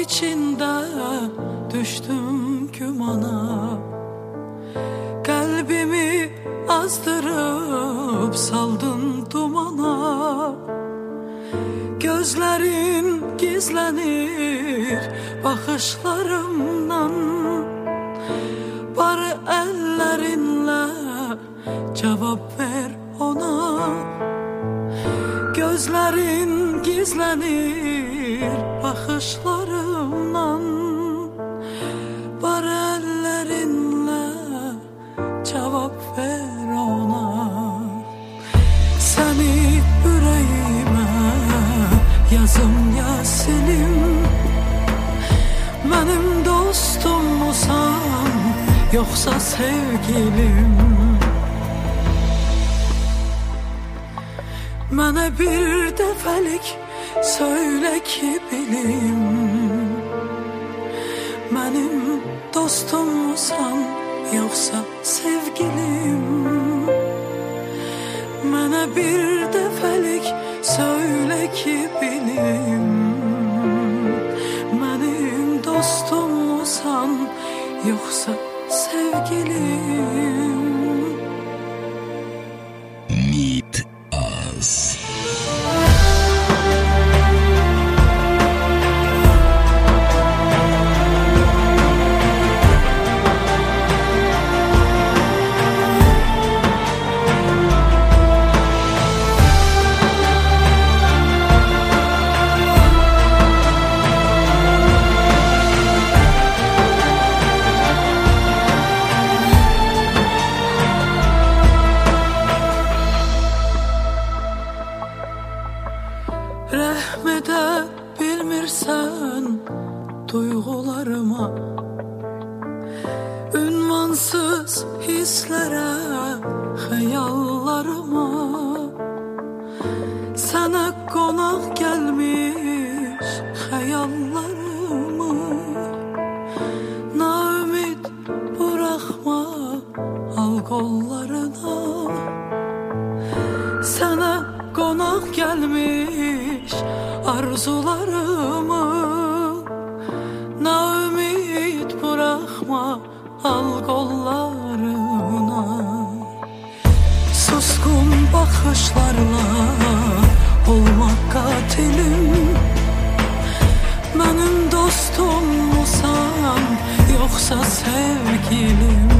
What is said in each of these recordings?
içinde düştüm gümana. Kalbimi azdırıp saldın dumana. Gözlerin gizlenir bakışlarımdan. Bari ellerinle cevap ver ona. Gözlerin gizlenir bakışlarımdan. Bari ellerinle cevap ver ona. Seni yüreğime yazım ya senin. Benim dostum musan yoksa sevgilim? Mənə bir dəfəlik söyle ki bilim. Mənim dostum musan yoksa sevgilim? Mənə bir dəfəlik söyle ki bilim. Mənim dostum musan yoksa sevgilim? Meet us. Rəhmədə bilmirsən duyğularıma, ünvansız hisslərə, xəyallarıma. Sənə qonaq gəlmiş xəyallarımı, naümid buraxma, al qollarına. Sənə qonaq gəlmiş arzularımı, naümid bırakma, al qollarına. Suskun baxışlarla olmaq qatilim. Mənim dostum musan yoksa sevgilim?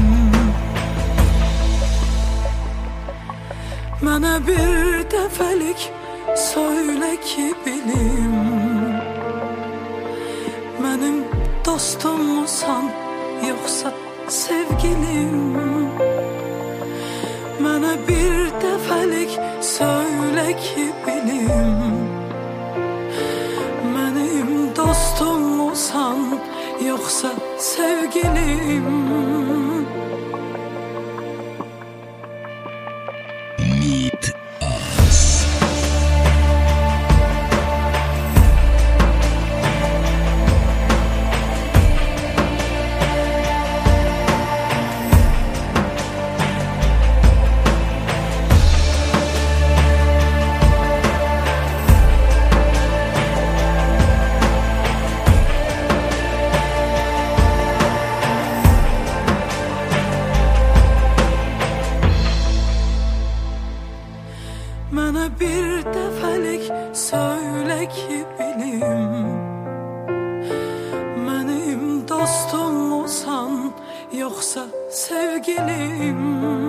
Mənə bir dəfəlik söyle ki bilim. Mənim dostum musan yoksa sevgilim? Mənə bir dəfəlik söyle ki bilim. Mənim dostum musan yoksa sevgilim? Meet us. Mənə bir dəfəlik söyle ki bilim. Mənim dostum musan yoksa sevgilim?